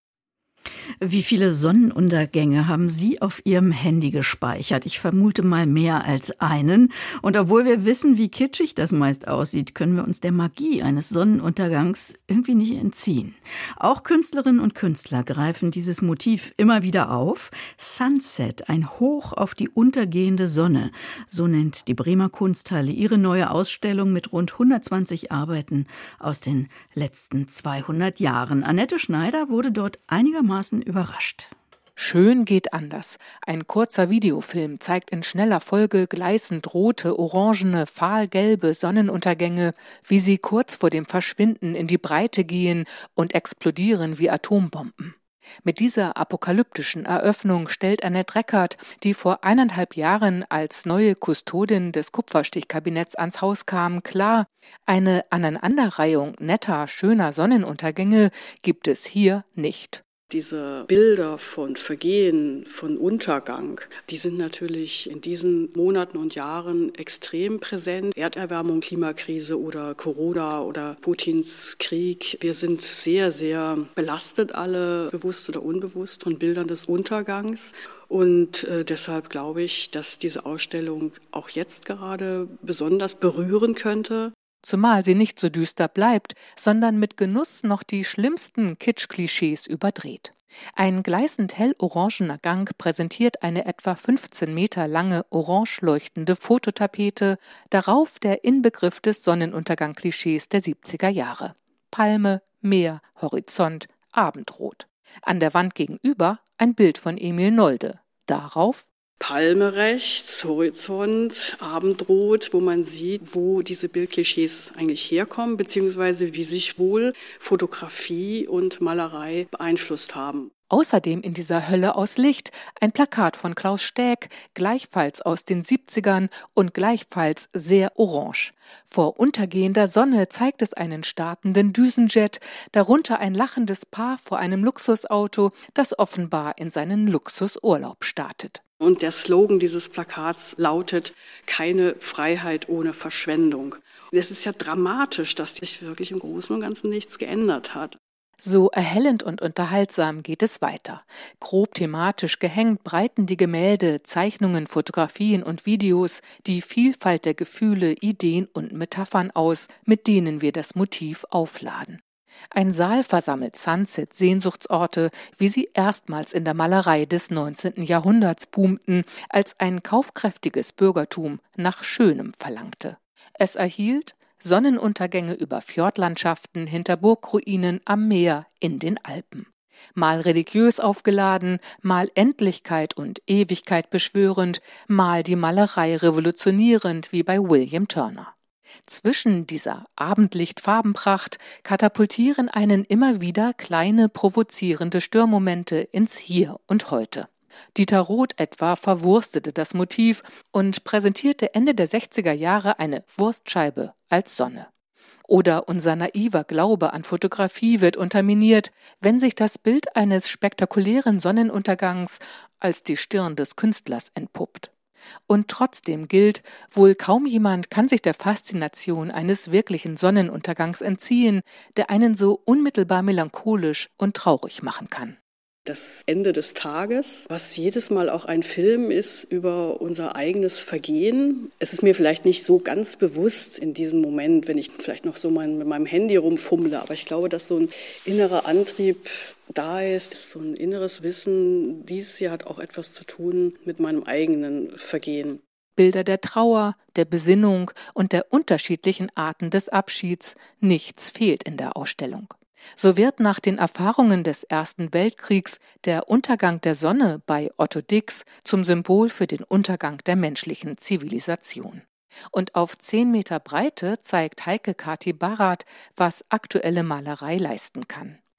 [SPEAKER 11] Wie
[SPEAKER 2] viele Sonnenuntergänge haben Sie auf Ihrem Handy gespeichert? Ich vermute mal mehr als einen. Und obwohl wir wissen, wie kitschig das meist aussieht, können wir uns der Magie eines Sonnenuntergangs irgendwie nicht entziehen. Auch Künstlerinnen und Künstler greifen dieses Motiv immer wieder auf. Sunset, ein Hoch auf die untergehende Sonne. So nennt die Bremer Kunsthalle ihre neue Ausstellung mit rund hundertzwanzig Arbeiten aus den letzten zweihundert Jahren. Annette Schneider wurde dort einigermaßen überrascht.
[SPEAKER 12] Schön geht anders. Ein kurzer Videofilm zeigt in schneller Folge gleißend rote, orangene, fahlgelbe Sonnenuntergänge, wie sie kurz vor dem Verschwinden in die Breite gehen und explodieren wie Atombomben. Mit dieser apokalyptischen Eröffnung stellt Annette Reckert, die vor eineinhalb Jahren als neue Kustodin des Kupferstichkabinetts ans Haus kam, klar, eine Aneinanderreihung netter, schöner Sonnenuntergänge gibt es hier nicht.
[SPEAKER 13] Diese Bilder von Vergehen, von Untergang, die sind natürlich in diesen Monaten und Jahren extrem präsent. Erderwärmung, Klimakrise oder Corona oder Putins Krieg. Wir sind sehr, sehr belastet alle, bewusst oder unbewusst, von Bildern des Untergangs. Und äh, deshalb glaube ich, dass diese Ausstellung auch jetzt gerade besonders berühren könnte.
[SPEAKER 12] Zumal sie nicht so düster bleibt, sondern mit Genuss noch die schlimmsten Kitsch-Klischees überdreht. Ein gleißend hellorangener Gang präsentiert eine etwa fünfzehn Meter lange orange leuchtende Fototapete, darauf der Inbegriff des Sonnenuntergang-Klischees der siebziger Jahre. Palme, Meer, Horizont, Abendrot. An der Wand gegenüber ein Bild von Emil Nolde. Darauf
[SPEAKER 13] Palme rechts, Horizont, Abendrot, wo man sieht, wo diese Bildklischees eigentlich herkommen, beziehungsweise wie sich wohl Fotografie und Malerei beeinflusst haben.
[SPEAKER 12] Außerdem in dieser Hölle aus Licht ein Plakat von Klaus Stäck, gleichfalls aus den siebzigern und gleichfalls sehr orange. Vor untergehender Sonne zeigt es einen startenden Düsenjet, darunter ein lachendes Paar vor einem Luxusauto, das offenbar in seinen Luxusurlaub startet.
[SPEAKER 13] Und der Slogan dieses Plakats lautet: keine Freiheit ohne Verschwendung. Es ist ja dramatisch, dass sich wirklich im Großen und Ganzen nichts geändert hat.
[SPEAKER 12] So erhellend und unterhaltsam geht es weiter. Grob thematisch gehängt breiten die Gemälde, Zeichnungen, Fotografien und Videos die Vielfalt der Gefühle, Ideen und Metaphern aus, mit denen wir das Motiv aufladen. Ein Saal versammelt Sunset-Sehnsuchtsorte, wie sie erstmals in der Malerei des neunzehnten Jahrhunderts boomten, als ein kaufkräftiges Bürgertum nach Schönem verlangte. Es erhielt Sonnenuntergänge über Fjordlandschaften hinter Burgruinen am Meer in den Alpen. Mal religiös aufgeladen, mal Endlichkeit und Ewigkeit beschwörend, mal die Malerei revolutionierend wie bei William Turner. Zwischen dieser Abendlichtfarbenpracht katapultieren einen immer wieder kleine provozierende Störmomente ins Hier und Heute. Dieter Roth etwa verwurstete das Motiv und präsentierte Ende der sechziger Jahre eine Wurstscheibe als Sonne. Oder unser naiver Glaube an Fotografie wird unterminiert, wenn sich das Bild eines spektakulären Sonnenuntergangs als die Stirn des Künstlers entpuppt. Und trotzdem gilt, wohl kaum jemand kann sich der Faszination eines wirklichen Sonnenuntergangs entziehen, der einen so unmittelbar melancholisch und traurig machen kann.
[SPEAKER 13] Das Ende des Tages, was jedes Mal auch ein Film ist über unser eigenes Vergehen. Es ist mir vielleicht nicht so ganz bewusst in diesem Moment, wenn ich vielleicht noch so mein, mit meinem Handy rumfummle, aber ich glaube, dass so ein innerer Antrieb da ist, so ein inneres Wissen, dies hier hat auch etwas zu tun mit meinem eigenen Vergehen.
[SPEAKER 12] Bilder der Trauer, der Besinnung und der unterschiedlichen Arten des Abschieds, nichts fehlt in der Ausstellung. So wird nach den Erfahrungen des Ersten Weltkriegs der Untergang der Sonne bei Otto Dix zum Symbol für den Untergang der menschlichen Zivilisation. Und auf zehn Meter Breite zeigt Heike Kati Barat, was aktuelle Malerei leisten kann.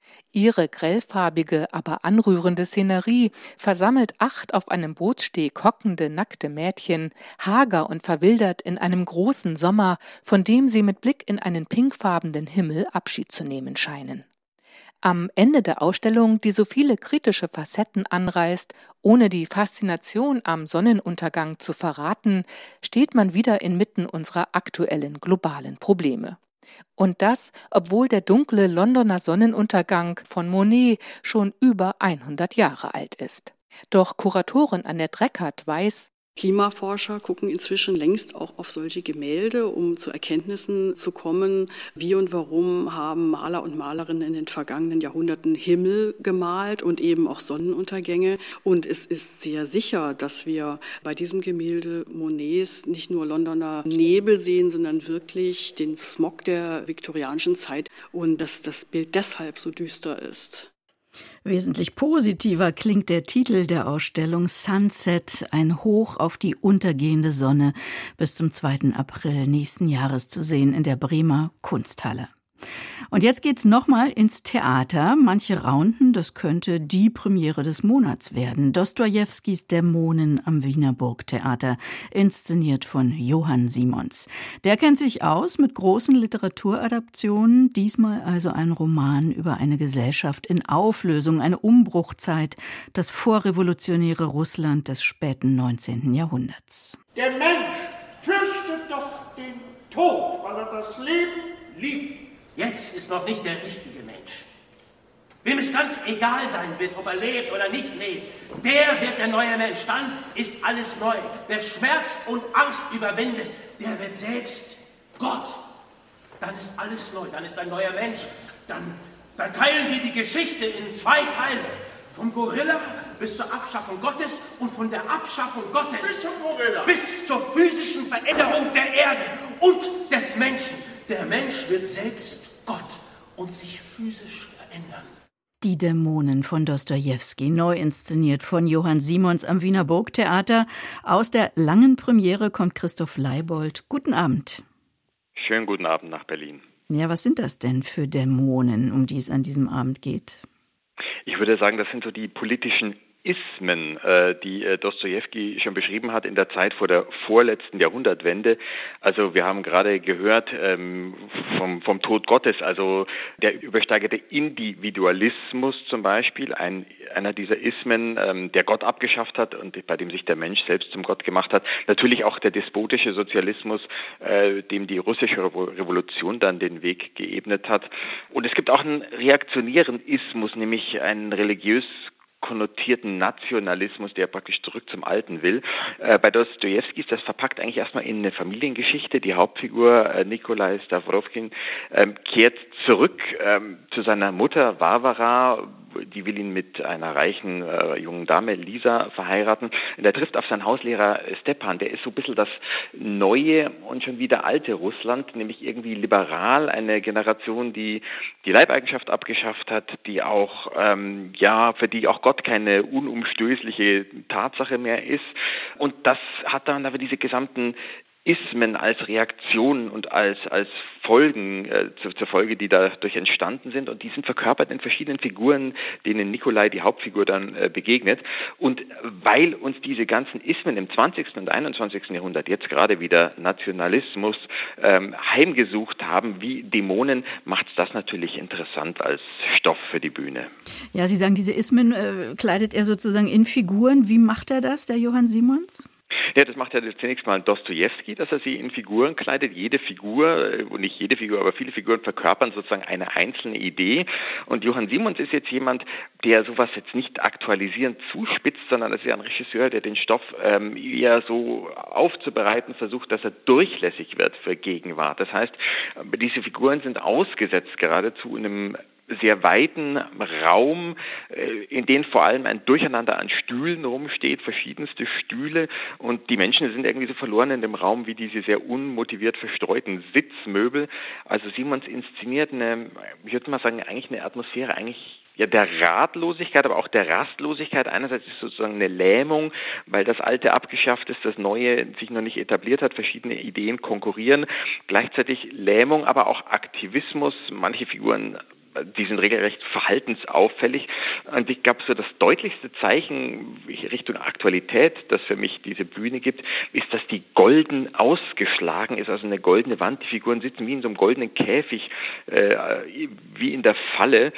[SPEAKER 12] Ihre grellfarbige, aber anrührende Szenerie versammelt acht auf einem Bootssteg hockende, nackte Mädchen, hager und verwildert in einem großen Sommer, von dem sie mit Blick in einen pinkfarbenen Himmel Abschied zu nehmen scheinen. Am Ende der Ausstellung, die so viele kritische Facetten anreißt, ohne die Faszination am Sonnenuntergang zu verraten, steht man wieder inmitten unserer aktuellen globalen Probleme. Und das, obwohl der dunkle Londoner Sonnenuntergang von Monet schon über hundert Jahre alt ist. Doch Kuratorin Annette Reckert weiß,
[SPEAKER 13] Klimaforscher gucken inzwischen längst auch auf solche Gemälde, um zu Erkenntnissen zu kommen, wie und warum haben Maler und Malerinnen in den vergangenen Jahrhunderten Himmel gemalt und eben auch Sonnenuntergänge. Und es ist sehr sicher, dass wir bei diesem Gemälde Monets nicht nur Londoner Nebel sehen, sondern wirklich den Smog der viktorianischen Zeit und dass das Bild deshalb so düster ist.
[SPEAKER 2] Wesentlich positiver klingt der Titel der Ausstellung Sunset, ein Hoch auf die untergehende Sonne, bis zum zweiten April nächsten Jahres zu sehen in der Bremer Kunsthalle. Und jetzt geht's nochmal ins Theater. Manche raunten, das könnte die Premiere des Monats werden. Dostojewskis Dämonen am Wiener Burgtheater, inszeniert von Johann Simons. Der kennt sich aus mit großen Literaturadaptionen, diesmal also ein Roman über eine Gesellschaft in Auflösung, eine Umbruchzeit, das vorrevolutionäre Russland des späten neunzehnten Jahrhunderts.
[SPEAKER 14] Der Mensch fürchtet doch den Tod, weil er das Leben liebt. Jetzt ist noch nicht der richtige Mensch. Wem es ganz egal sein wird, ob er lebt oder nicht lebt, der wird der neue Mensch. Dann ist alles neu. Wer Schmerz und Angst überwindet, der wird selbst Gott. Dann ist alles neu. Dann ist ein neuer Mensch. Dann, dann teilen wir die Geschichte in zwei Teile. Vom Gorilla bis zur Abschaffung Gottes und von der Abschaffung Gottes bis, zum Gorilla. bis zur physischen Veränderung der Erde und des Menschen. Der Mensch wird selbst Gott und sich physisch verändern.
[SPEAKER 2] Die Dämonen von Dostojewski, neu inszeniert von Johann Simons am Wiener Burgtheater. Aus der langen Premiere kommt Christoph Leibold. Guten Abend.
[SPEAKER 15] Schönen guten Abend nach Berlin.
[SPEAKER 2] Ja, was sind das denn für Dämonen, um die es an diesem Abend geht?
[SPEAKER 15] Ich würde sagen, das sind so die politischen Ismen, äh, die äh, Dostojewski schon beschrieben hat in der Zeit vor der vorletzten Jahrhundertwende. Also wir haben gerade gehört ähm, vom, vom Tod Gottes, also der übersteigerte Individualismus zum Beispiel, ein, einer dieser Ismen, ähm, der Gott abgeschafft hat und bei dem sich der Mensch selbst zum Gott gemacht hat. Natürlich auch der despotische Sozialismus, äh, dem die russische Revolution dann den Weg geebnet hat. Und es gibt auch einen reaktionären Ismus, nämlich einen religiös konnotierten Nationalismus, der praktisch zurück zum Alten will. Äh, bei Dostojewski ist das verpackt eigentlich erstmal in eine Familiengeschichte. Die Hauptfigur äh, Nikolai Stavrovkin ähm, kehrt zurück ähm, zu seiner Mutter Varvara. Die will ihn mit einer reichen äh, jungen Dame, Lisa, verheiraten. Und er trifft auf seinen Hauslehrer Stepan. Der ist so ein bisschen das neue und schon wieder alte Russland, nämlich irgendwie liberal, eine Generation, die die Leibeigenschaft abgeschafft hat, die auch, ähm, ja, für die auch Gott keine unumstößliche Tatsache mehr ist. Und das hat dann aber diese gesamten Ismen als Reaktionen und als als Folgen äh, zur, zur Folge, die dadurch entstanden sind, und die sind verkörpert in verschiedenen Figuren, denen Nikolai, die Hauptfigur, dann äh, begegnet. Und weil uns diese ganzen Ismen im zwanzigsten und einundzwanzigsten Jahrhundert jetzt gerade wieder Nationalismus ähm, heimgesucht haben wie Dämonen, macht es das natürlich interessant als Stoff für die Bühne.
[SPEAKER 2] Ja, Sie sagen, diese Ismen äh, kleidet er sozusagen in Figuren. Wie macht er das, der Johann Simons?
[SPEAKER 15] Ja, das macht ja zunächst mal Dostojewski, dass er sie in Figuren kleidet. Jede Figur, und nicht jede Figur, aber viele Figuren verkörpern sozusagen eine einzelne Idee. Und Johann Simons ist jetzt jemand, der sowas jetzt nicht aktualisierend zuspitzt, sondern das ist ja ein Regisseur, der den Stoff ähm, eher so aufzubereiten versucht, dass er durchlässig wird für Gegenwart. Das heißt, diese Figuren sind ausgesetzt geradezu in einem sehr weiten Raum, in dem vor allem ein Durcheinander an Stühlen rumsteht, verschiedenste Stühle, und die Menschen sind irgendwie so verloren in dem Raum wie diese sehr unmotiviert verstreuten Sitzmöbel. Also Simons inszeniert eine, ich würde mal sagen, eigentlich eine Atmosphäre eigentlich ja der Ratlosigkeit, aber auch der Rastlosigkeit. Einerseits ist sozusagen eine Lähmung, weil das Alte abgeschafft ist, das Neue sich noch nicht etabliert hat, verschiedene Ideen konkurrieren. Gleichzeitig Lähmung, aber auch Aktivismus. Manche Figuren die sind regelrecht verhaltensauffällig. Und ich glaube, so das deutlichste Zeichen Richtung Aktualität, das für mich diese Bühne gibt, ist, dass die golden ausgeschlagen ist, also eine goldene Wand. Die Figuren sitzen wie in so einem goldenen Käfig, äh, wie in der Falle.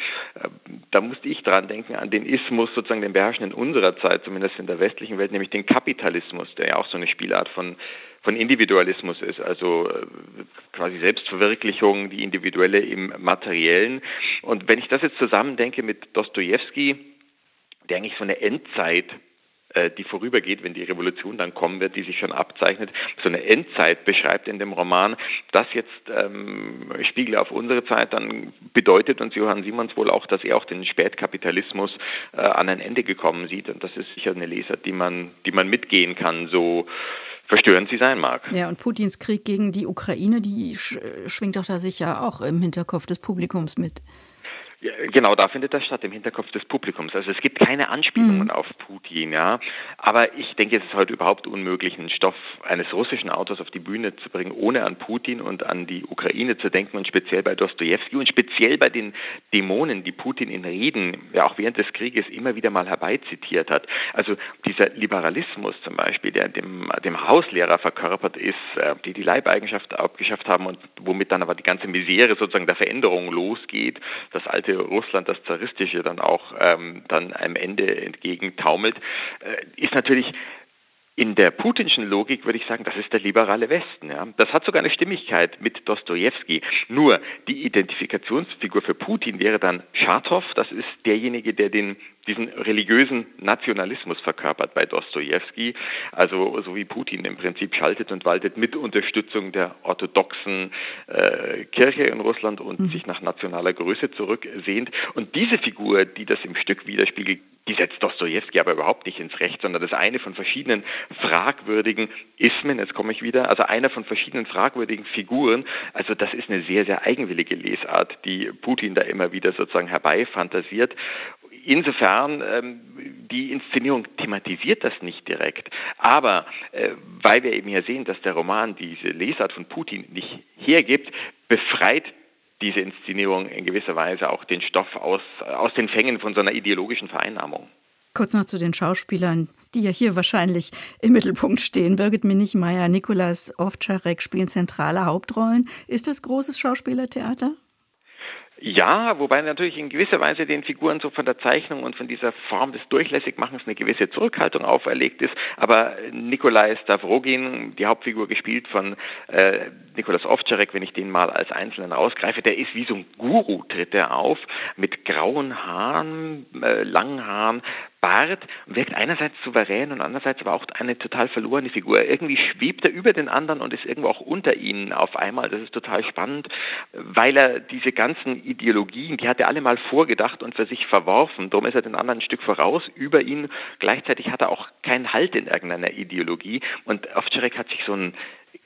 [SPEAKER 15] Da musste ich dran denken, an den Ismus, sozusagen den beherrschenden unserer Zeit, zumindest in der westlichen Welt, nämlich den Kapitalismus, der ja auch so eine Spielart von von Individualismus ist, also quasi Selbstverwirklichung, die individuelle im Materiellen. Und wenn ich das jetzt zusammendenke mit Dostojewski, der eigentlich so eine Endzeit, die vorübergeht, wenn die Revolution dann kommen wird, die sich schon abzeichnet, so eine Endzeit beschreibt in dem Roman, das jetzt ähm, Spiegel auf unsere Zeit, dann bedeutet uns Johann Simons wohl auch, dass er auch den Spätkapitalismus äh, an ein Ende gekommen sieht. Und das ist sicher eine Lesart, die man, die man mitgehen kann, so verstörend sie sein mag.
[SPEAKER 2] Ja, und Putins Krieg gegen die Ukraine, die sch- schwingt doch da sicher auch im Hinterkopf des Publikums mit.
[SPEAKER 15] Ja, genau, da findet das statt, im Hinterkopf des Publikums. Also es gibt keine Anspielungen mhm. auf Putin, ja. Aber ich denke, es ist heute überhaupt unmöglich, einen Stoff eines russischen Autors auf die Bühne zu bringen, ohne an Putin und an die Ukraine zu denken und speziell bei Dostojewski und speziell bei den Dämonen, die Putin in Reden, ja auch während des Krieges immer wieder mal herbeizitiert hat. Also dieser Liberalismus zum Beispiel, der dem, dem Hauslehrer verkörpert ist, die die Leibeigenschaft abgeschafft haben und womit dann aber die ganze Misere sozusagen der Veränderung losgeht, das alte Russland, das Zaristische dann auch ähm, dann einem Ende entgegentaumelt, äh, ist natürlich in der putinschen Logik, würde ich sagen, das ist der liberale Westen. Ja. Das hat sogar eine Stimmigkeit mit Dostojewski. Nur die Identifikationsfigur für Putin wäre dann Schartow. Das ist derjenige, der den diesen religiösen Nationalismus verkörpert bei Dostojewski. Also so wie Putin im Prinzip schaltet und waltet mit Unterstützung der orthodoxen äh, Kirche in Russland und mhm. sich nach nationaler Größe zurücksehnt. Und diese Figur, die das im Stück widerspiegelt, die setzt Dostojewski aber überhaupt nicht ins Recht, sondern das ist eine von verschiedenen fragwürdigen Ismen, jetzt komme ich wieder, also einer von verschiedenen fragwürdigen Figuren. Also das ist eine sehr, sehr eigenwillige Lesart, die Putin da immer wieder sozusagen herbeifantasiert. Insofern, ähm, die Inszenierung thematisiert das nicht direkt, aber äh, weil wir eben hier sehen, dass der Roman diese Lesart von Putin nicht hergibt, befreit diese Inszenierung in gewisser Weise auch den Stoff aus, aus den Fängen von so einer ideologischen Vereinnahmung.
[SPEAKER 2] Kurz noch zu den Schauspielern, die ja hier wahrscheinlich im Mittelpunkt stehen. Birgit Minichmeier, Nikolas Ovtcharek spielen zentrale Hauptrollen. Ist das großes Schauspielertheater?
[SPEAKER 15] Ja, wobei natürlich in gewisser Weise den Figuren so von der Zeichnung und von dieser Form des Durchlässigmachens eine gewisse Zurückhaltung auferlegt ist. Aber Nikolai Stavrogin, die Hauptfigur gespielt von äh, Nikolas Ovtcharek, wenn ich den mal als Einzelnen rausgreife, der ist wie so ein Guru, tritt er auf, mit grauen Haaren, äh, langen Haaren, Bart, wirkt einerseits souverän und andererseits aber auch eine total verlorene Figur. Irgendwie schwebt er über den anderen und ist irgendwo auch unter ihnen auf einmal. Das ist total spannend, weil er diese ganzen Ideologien, die hat er alle mal vorgedacht und für sich verworfen. Darum ist er den anderen ein Stück voraus über ihn. Gleichzeitig hat er auch keinen Halt in irgendeiner Ideologie. Und Ovtcharek hat sich so einen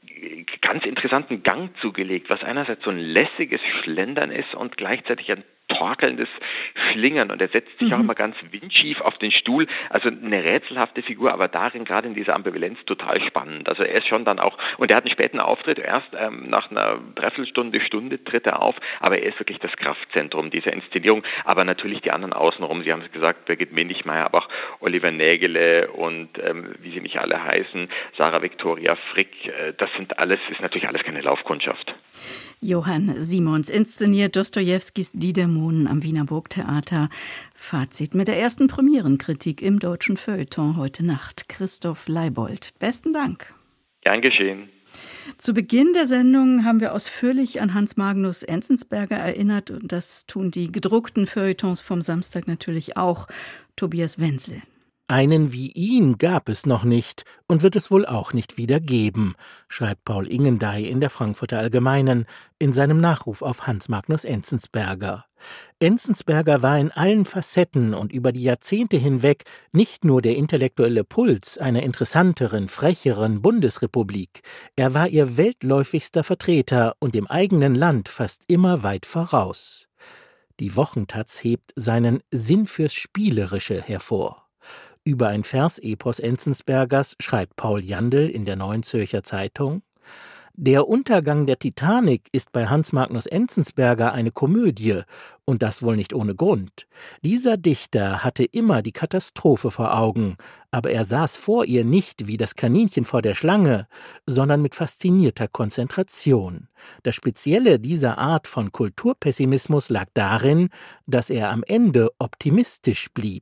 [SPEAKER 15] ganz interessanten Gang zugelegt, was einerseits so ein lässiges Schlendern ist und gleichzeitig ein torkelndes Schlingern, und er setzt sich mhm. auch immer ganz windschief auf den Stuhl, also eine rätselhafte Figur, aber darin, gerade in dieser Ambivalenz, total spannend. Also er ist schon dann auch, und er hat einen späten Auftritt, erst ähm, nach einer Dreiviertelstunde, Stunde tritt er auf, aber er ist wirklich das Kraftzentrum dieser Inszenierung, aber natürlich die anderen außenrum, Sie haben es gesagt, Birgit Minichmeier, aber auch Oliver Nägele und ähm, wie sie nicht alle heißen, Sarah Victoria Frick, äh, das sind alles, ist natürlich alles keine Laufkundschaft.
[SPEAKER 2] Johann Simons inszeniert Dostojewskis Die Dämonen am Wiener Burgtheater. Fazit mit der ersten Premierenkritik im deutschen Feuilleton heute Nacht. Christoph Leibold. Besten Dank.
[SPEAKER 15] Gern geschehen.
[SPEAKER 2] Zu Beginn der Sendung haben wir ausführlich an Hans Magnus Enzensberger erinnert, und das tun die gedruckten Feuilletons vom Samstag natürlich auch. Tobias Wenzel.
[SPEAKER 16] Einen wie ihn gab es noch nicht und wird es wohl auch nicht wieder geben, schreibt Paul Ingendey in der Frankfurter Allgemeinen in seinem Nachruf auf Hans Magnus Enzensberger. Enzensberger war in allen Facetten und über die Jahrzehnte hinweg nicht nur der intellektuelle Puls einer interessanteren, frecheren Bundesrepublik, er war ihr weltläufigster Vertreter und dem eigenen Land fast immer weit voraus. Die Wochentaz hebt seinen Sinn fürs Spielerische hervor. Über ein Versepos Enzensbergers schreibt Paul Jandl in der Neuen Zürcher Zeitung: Der Untergang der Titanic ist bei Hans Magnus Enzensberger eine Komödie, und das wohl nicht ohne Grund. Dieser Dichter hatte immer die Katastrophe vor Augen, aber er saß vor ihr nicht wie das Kaninchen vor der Schlange, sondern mit faszinierter Konzentration. Das Spezielle dieser Art von Kulturpessimismus lag darin, dass er am Ende optimistisch blieb.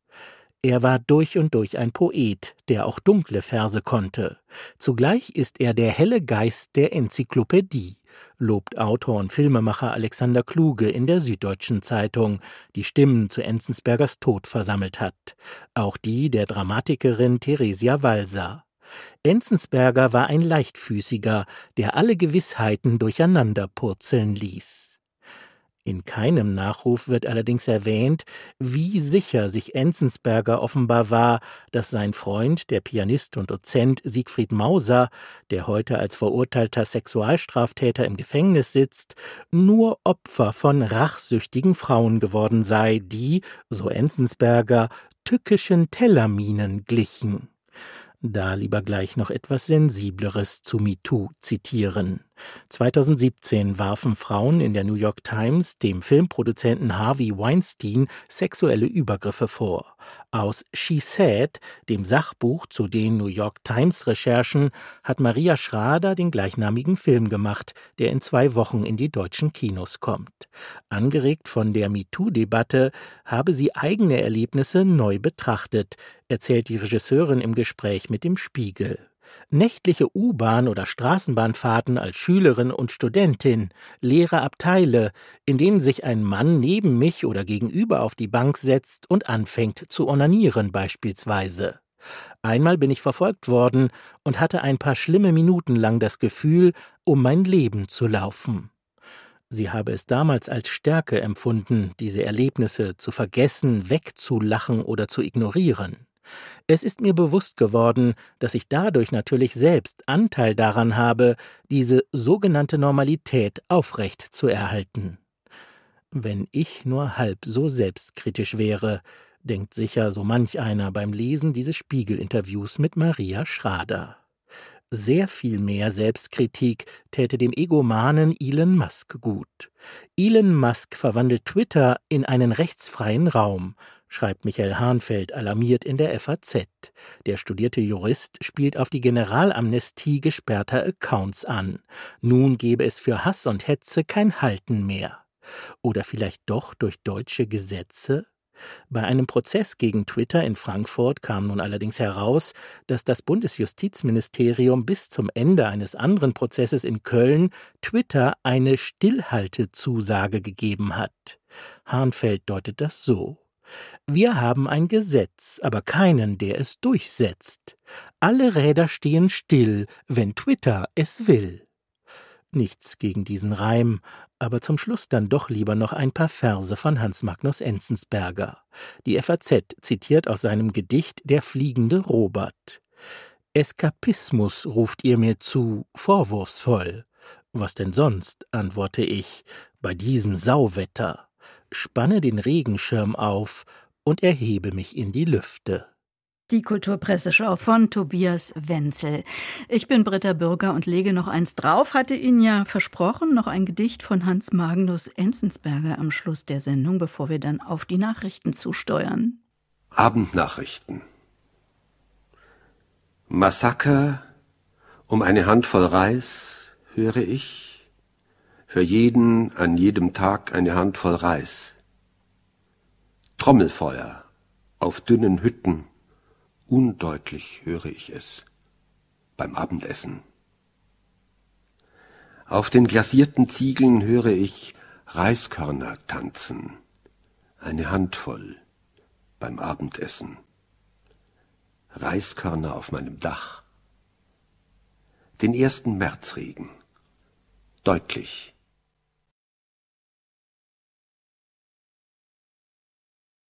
[SPEAKER 16] Er war durch und durch ein Poet, der auch dunkle Verse konnte. Zugleich ist er der helle Geist der Enzyklopädie, lobt Autor und Filmemacher Alexander Kluge in der Süddeutschen Zeitung, die Stimmen zu Enzensbergers Tod versammelt hat. Auch die der Dramatikerin Theresia Walser. Enzensberger war ein Leichtfüßiger, der alle Gewissheiten durcheinander purzeln ließ. In keinem Nachruf wird allerdings erwähnt, wie sicher sich Enzensberger offenbar war, dass sein Freund, der Pianist und Dozent Siegfried Mauser, der heute als verurteilter Sexualstraftäter im Gefängnis sitzt, nur Opfer von rachsüchtigen Frauen geworden sei, die, so Enzensberger, tückischen Tellerminen glichen. Da lieber gleich noch etwas Sensibleres zu MeToo zitieren. zweitausendsiebzehn warfen Frauen in der New York Times dem Filmproduzenten Harvey Weinstein sexuelle Übergriffe vor. Aus She Said, dem Sachbuch zu den New York Times Recherchen, hat Maria Schrader den gleichnamigen Film gemacht, der in zwei Wochen in die deutschen Kinos kommt. Angeregt von der MeToo-Debatte habe sie eigene Erlebnisse neu betrachtet, erzählt die Regisseurin im Gespräch mit dem Spiegel. Nächtliche U-Bahn- oder Straßenbahnfahrten als Schülerin und Studentin, leere Abteile, in denen sich ein Mann neben mich oder gegenüber auf die Bank setzt und anfängt zu onanieren beispielsweise. Einmal bin ich verfolgt worden und hatte ein paar schlimme Minuten lang das Gefühl, um mein Leben zu laufen. Sie habe es damals als Stärke empfunden, diese Erlebnisse zu vergessen, wegzulachen oder zu ignorieren. Es ist mir bewusst geworden, dass ich dadurch natürlich selbst Anteil daran habe, diese sogenannte Normalität aufrecht zu erhalten. Wenn ich nur halb so selbstkritisch wäre, denkt sicher so manch einer beim Lesen dieses Spiegel-Interviews mit Maria Schrader. Sehr viel mehr Selbstkritik täte dem Egomanen Elon Musk gut. Elon Musk verwandelt Twitter in einen rechtsfreien Raum, schreibt Michael Hahnfeld alarmiert in der F A Z. Der studierte Jurist spielt auf die Generalamnestie gesperrter Accounts an. Nun gebe es für Hass und Hetze kein Halten mehr. Oder vielleicht doch durch deutsche Gesetze? Bei einem Prozess gegen Twitter in Frankfurt kam nun allerdings heraus, dass das Bundesjustizministerium bis zum Ende eines anderen Prozesses in Köln Twitter eine Stillhaltezusage gegeben hat. Hahnfeld deutet das so: Wir haben ein Gesetz, aber keinen, der es durchsetzt. Alle Räder stehen still, wenn Twitter es will. Nichts gegen diesen Reim, aber zum Schluss dann doch lieber noch ein paar Verse von Hans Magnus Enzensberger. Die F A Z zitiert aus seinem Gedicht Der fliegende Robert. Eskapismus ruft ihr mir zu, vorwurfsvoll. Was denn sonst, antworte ich, bei diesem Sauwetter. Spanne den Regenschirm auf und erhebe mich in die Lüfte.
[SPEAKER 2] Die Kulturpresseschau von Tobias Wenzel. Ich bin Britta Bürger und lege noch eins drauf, hatte Ihnen ja versprochen, noch ein Gedicht von Hans Magnus Enzensberger am Schluss der Sendung, bevor wir dann auf die Nachrichten zusteuern.
[SPEAKER 3] Abendnachrichten. Massaker um eine Handvoll Reis, höre ich, für jeden an jedem Tag eine Handvoll Reis. Trommelfeuer auf dünnen Hütten, undeutlich höre ich es beim Abendessen. Auf den glasierten Ziegeln höre ich Reiskörner tanzen, eine Handvoll beim Abendessen. Reiskörner auf meinem Dach. Den ersten Märzregen, deutlich